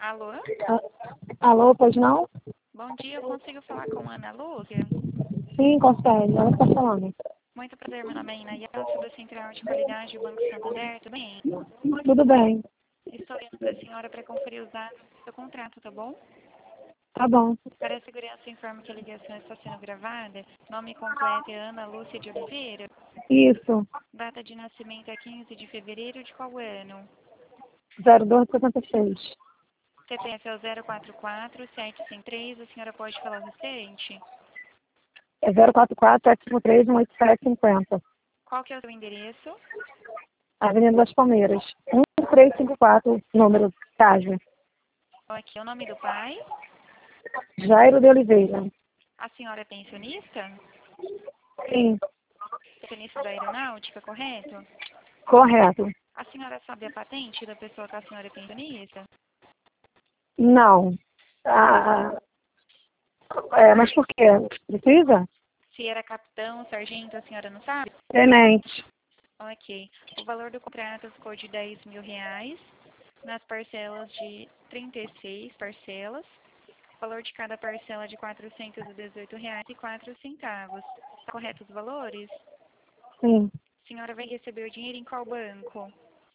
Alô? Alô, pois não? Bom dia, eu consigo falar com a Ana Lúcia? Sim, consegue. Ela está falando. Muito prazer, meu nome é Ina Yeltsin, da Central de Qualidade do Banco Santander, tudo bem? Tudo bem. Estou indo para a senhora para conferir os dados do seu contrato, tá bom? Tá bom. Para a segurança, informo que a ligação está sendo gravada. Nome completo é Ana Lúcia de Oliveira. Isso. Data de nascimento é 15 de fevereiro de qual ano? 0276. CPF é o 044-753, a senhora pode falar o restante? É 044-753-18750. Qual que é o seu endereço? Avenida das Palmeiras. 1354, número Cássio. Aqui, o nome do pai. Jairo de Oliveira. A senhora é pensionista? Sim, Pensionista da aeronáutica, correto? correto. A senhora sabe a patente da pessoa que a senhora é pensionista? Não. Ah, mas por quê? Precisa? Se era capitão, sargento, a senhora não sabe? Tenente. Ok. O valor do contrato ficou de R$ 10.000, nas parcelas de 36 parcelas. O valor de cada parcela é de R$ 418,04. Está correto os valores? Sim. A senhora vai receber o dinheiro em qual banco?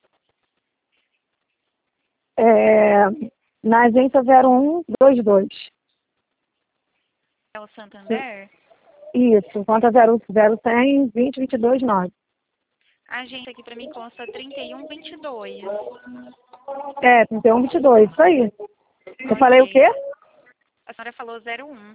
Na agência 0122. É o Santander? Isso. Conta 0100 20 22 9. A agência aqui para mim consta 3122. 31 22. Isso aí. Eu falei o Ok. quê? A senhora falou 01.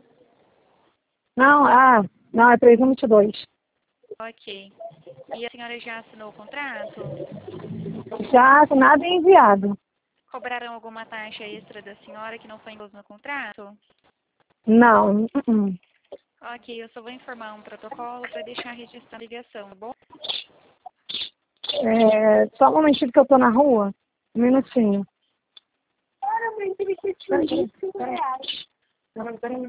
Não, é 31 22. Ok. E a senhora já assinou o contrato? Já nada é enviado. Cobraram alguma taxa extra da senhora que não foi incluso no contrato? Não. Ok, eu só vou informar um protocolo para deixar registrada a ligação, tá bom? Só um momentinho que eu tô na rua. Um minutinho. Peraí.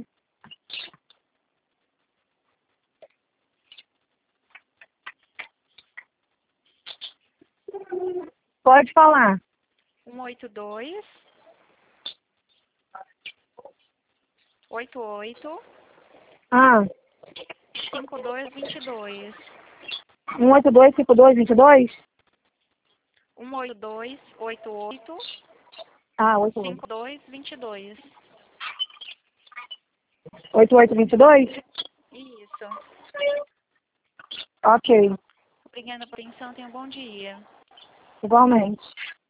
Pode falar. 182 88 Ah, 5222. 182 52 22? 182 88 88. 5222. 8822? Isso. Ok. Obrigada pela atenção, tenha um bom dia. Igualmente.